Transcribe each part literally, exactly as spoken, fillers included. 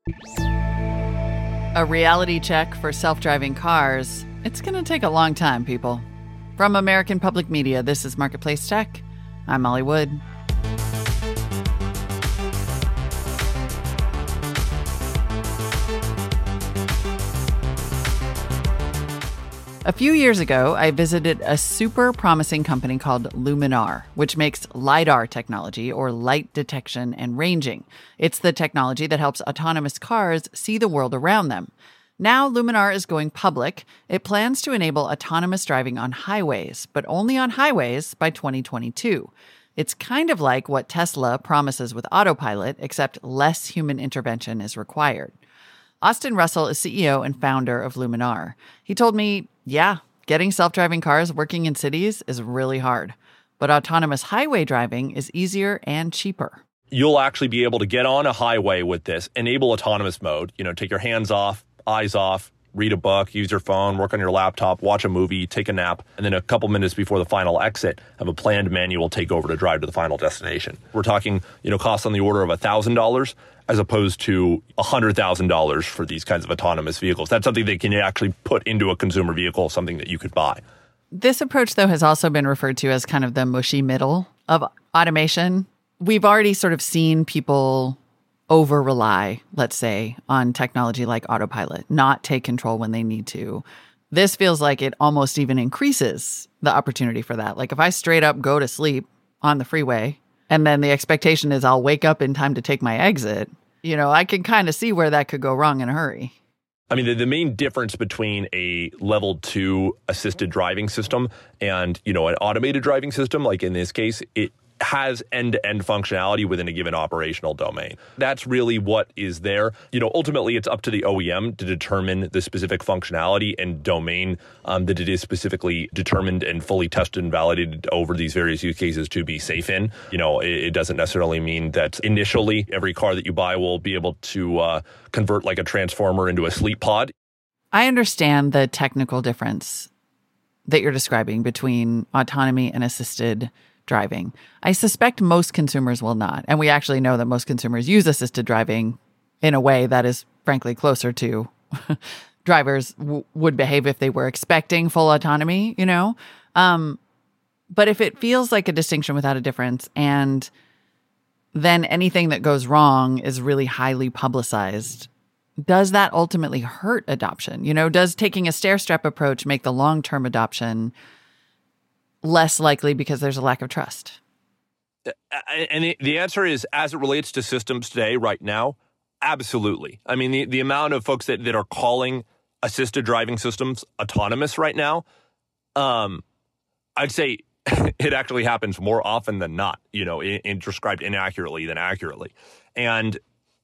A reality check for self-driving cars. It's going to take a long time, people. From American Public Media, this is Marketplace Tech. I'm Molly Wood. A few years ago, I visited a super promising company called Luminar, which makes LiDAR technology, or light detection and ranging. It's the technology that helps autonomous cars see the world around them. Now, Luminar is going public. It plans to enable autonomous driving on highways, but only on highways by twenty twenty-two. It's kind of like what Tesla promises with autopilot, except less human intervention is required. Austin Russell is C E O and founder of Luminar. He told me, yeah, getting self-driving cars working in cities is really hard, but autonomous highway driving is easier and cheaper. You'll actually be able to get on a highway with this, enable autonomous mode, you know, take your hands off, eyes off, read a book, use your phone, work on your laptop, watch a movie, take a nap, and then a couple minutes before the final exit, have a planned manual takeover to drive to the final destination. We're talking, you know, costs on the order of one thousand dollars as opposed to one hundred thousand dollars for these kinds of autonomous vehicles. That's something that can actually put into a consumer vehicle, something that you could buy. This approach, though, has also been referred to as kind of the mushy middle of automation. We've already sort of seen people over-rely, let's say, on technology like autopilot, not take control when they need to. This feels like it almost even increases the opportunity for that. Like if I straight up go to sleep on the freeway and then the expectation is I'll wake up in time to take my exit, you know, I can kind of see where that could go wrong in a hurry. I mean, the, the main difference between a level two assisted driving system and, you know, an automated driving system, like in this case, it has end-to-end functionality within a given operational domain. That's really what is there. You know, ultimately, it's up to the O E M to determine the specific functionality and domain um, that it is specifically determined and fully tested and validated over these various use cases to be safe in. You know, it, it doesn't necessarily mean that initially every car that you buy will be able to uh, convert like a transformer into a sleep pod. I understand the technical difference that you're describing between autonomy and assisted driving. I suspect most consumers will not. And we actually know that most consumers use assisted driving in a way that is frankly closer to drivers w- would behave if they were expecting full autonomy, you know? Um, but if it feels like a distinction without a difference, and then anything that goes wrong is really highly publicized, does that ultimately hurt adoption? You know, does taking a stair-step approach make the long-term adoption less likely because there's a lack of trust? And the answer is, as it relates to systems today, right now, absolutely. I mean, the, the amount of folks that, that are calling assisted driving systems autonomous right now, um, I'd say it actually happens more often than not, you know, in, in described inaccurately than accurately. And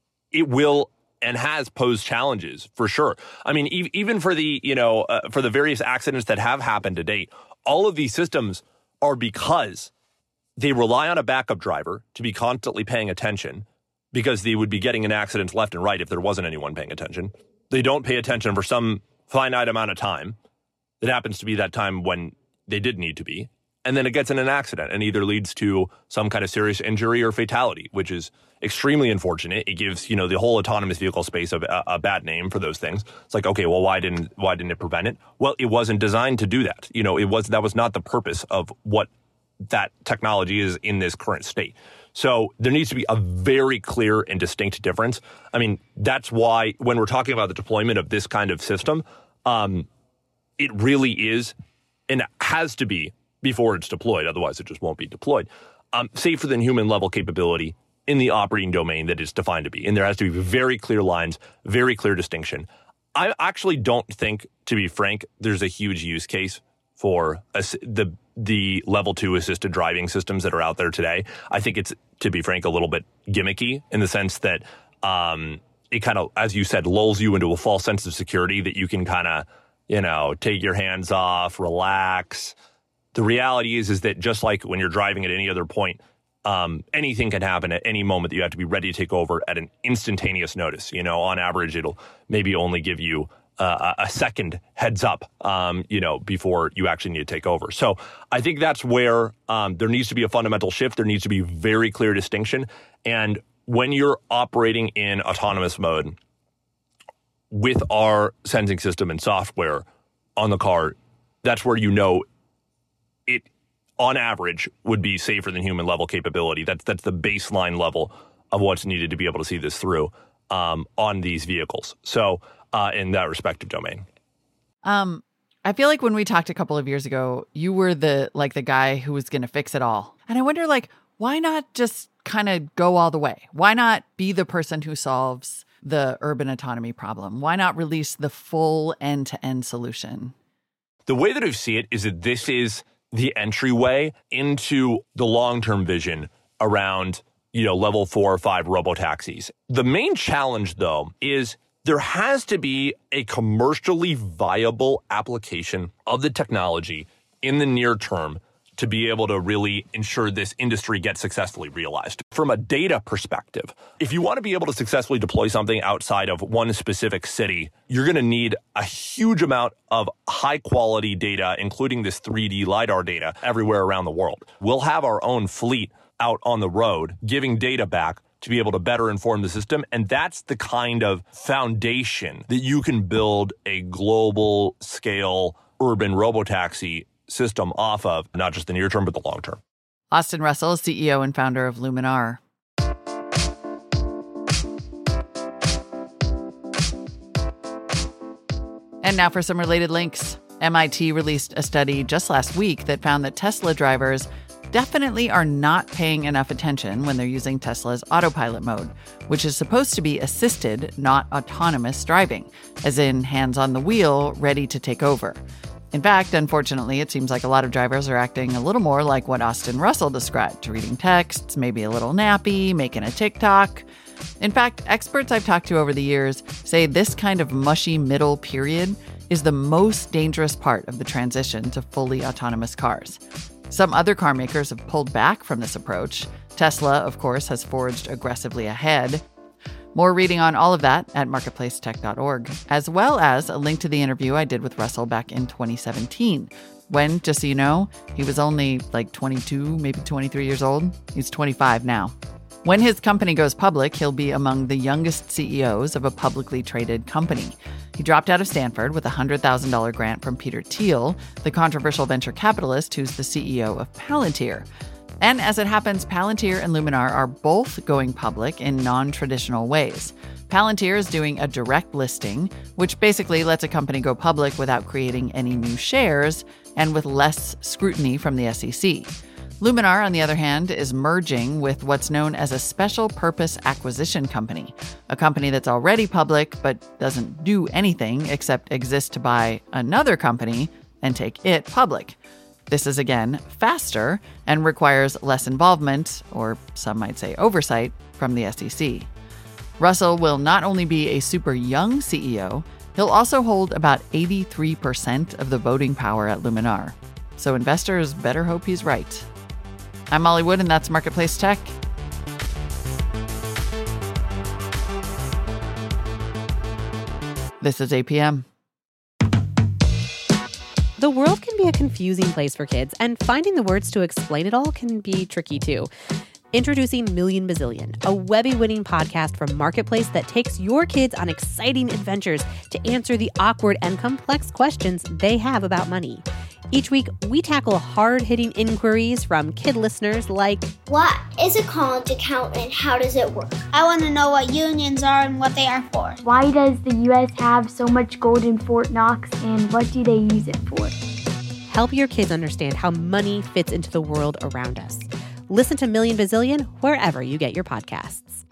it will and has posed challenges for sure. I mean, e- even for the, you know, uh, for the various accidents that have happened to date, all of these systems are because they rely on a backup driver to be constantly paying attention, because they would be getting in accidents left and right if there wasn't anyone paying attention. They don't pay attention for some finite amount of time that happens to be that time when they did need to be. And then it gets in an accident and either leads to some kind of serious injury or fatality, which is extremely unfortunate. It gives, you know, the whole autonomous vehicle space a, a, a bad name for those things. It's like, okay, well, why didn't why didn't it prevent it? Well, it wasn't designed to do that. You know, it was that was not the purpose of what that technology is in this current state. So there needs to be a very clear and distinct difference. I mean, that's why when we're talking about the deployment of this kind of system, um, it really is and has to be, before it's deployed, otherwise it just won't be deployed, um, safer than human level capability in the operating domain that it's defined to be. And there has to be very clear lines, very clear distinction. I actually don't think, to be frank, there's a huge use case for a, the the level two assisted driving systems that are out there today. I think it's, to be frank, a little bit gimmicky in the sense that um, it kind of, as you said, lulls you into a false sense of security that you can kind of, you know, take your hands off, relax. The reality is, is that just like when you're driving at any other point, um, anything can happen at any moment that you have to be ready to take over at an instantaneous notice. You know, on average, it'll maybe only give you uh, a second heads up, um, you know, before you actually need to take over. So I think that's where um, there needs to be a fundamental shift. There needs to be very clear distinction. And when you're operating in autonomous mode, with our sensing system and software on the car, that's where you know it, on average, would be safer than human level capability. That's that's the baseline level of what's needed to be able to see this through um, on these vehicles. So uh, in that respective domain. Um, I feel like when we talked a couple of years ago, you were the like the guy who was going to fix it all. And I wonder, like, why not just kind of go all the way? Why not be the person who solves the urban autonomy problem? Why not release the full end-to-end solution? The way that I see it is that this is the entryway into the long-term vision around, you know, level four or five robotaxis. The main challenge, though, is there has to be a commercially viable application of the technology in the near term to be able to really ensure this industry gets successfully realized. From a data perspective, if you want to be able to successfully deploy something outside of one specific city, you're going to need a huge amount of high-quality data, including this three D LiDAR data, everywhere around the world. We'll have our own fleet out on the road giving data back to be able to better inform the system. And that's the kind of foundation that you can build a global scale urban robotaxi system off of, not just the near term, but the long term. Austin Russell, C E O and founder of Luminar. And now for some related links. M I T released a study just last week that found that Tesla drivers definitely are not paying enough attention when they're using Tesla's autopilot mode, which is supposed to be assisted, not autonomous driving, as in hands on the wheel, ready to take over. In fact, unfortunately, it seems like a lot of drivers are acting a little more like what Austin Russell described, reading texts, maybe a little nappy, making a TikTok. In fact, experts I've talked to over the years say this kind of mushy middle period is the most dangerous part of the transition to fully autonomous cars. Some other car makers have pulled back from this approach. Tesla, of course, has forged aggressively ahead. More reading on all of that at marketplace tech dot org, as well as a link to the interview I did with Russell back in twenty seventeen, when, just so you know, he was only like twenty-two, maybe twenty-three years old. He's twenty-five now. When his company goes public, he'll be among the youngest C E Os of a publicly traded company. He dropped out of Stanford with a one hundred thousand dollars grant from Peter Thiel, the controversial venture capitalist who's the C E O of Palantir. And as it happens, Palantir and Luminar are both going public in non-traditional ways. Palantir is doing a direct listing, which basically lets a company go public without creating any new shares and with less scrutiny from the S E C. Luminar, on the other hand, is merging with what's known as a special purpose acquisition company, a company that's already public but doesn't do anything except exist to buy another company and take it public. This is, again, faster and requires less involvement, or some might say oversight, from the S E C. Russell will not only be a super young C E O, he'll also hold about eighty-three percent of the voting power at Luminar. So investors better hope he's right. I'm Molly Wood, and that's Marketplace Tech. This is A P M. The world can be a confusing place for kids, and finding the words to explain it all can be tricky too. Introducing Million Bazillion, a Webby-winning podcast from Marketplace that takes your kids on exciting adventures to answer the awkward and complex questions they have about money. Each week, we tackle hard-hitting inquiries from kid listeners like, what is a college account and how does it work? I want to know what unions are and what they are for. Why does the U S have so much gold in Fort Knox, and what do they use it for? Help your kids understand how money fits into the world around us. Listen to Million Bazillion wherever you get your podcasts.